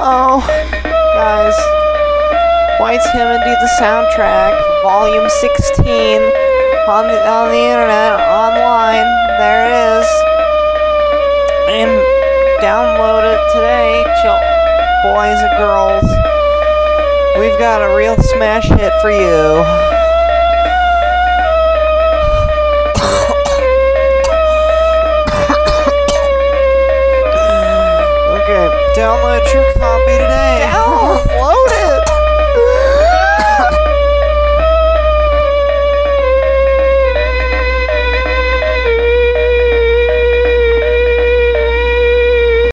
Oh, guys. White Timothy, the soundtrack, volume 16, on the internet, online. There it is. And download it today, boys and girls. We've got a real smash hit for you. Okay, download your copy.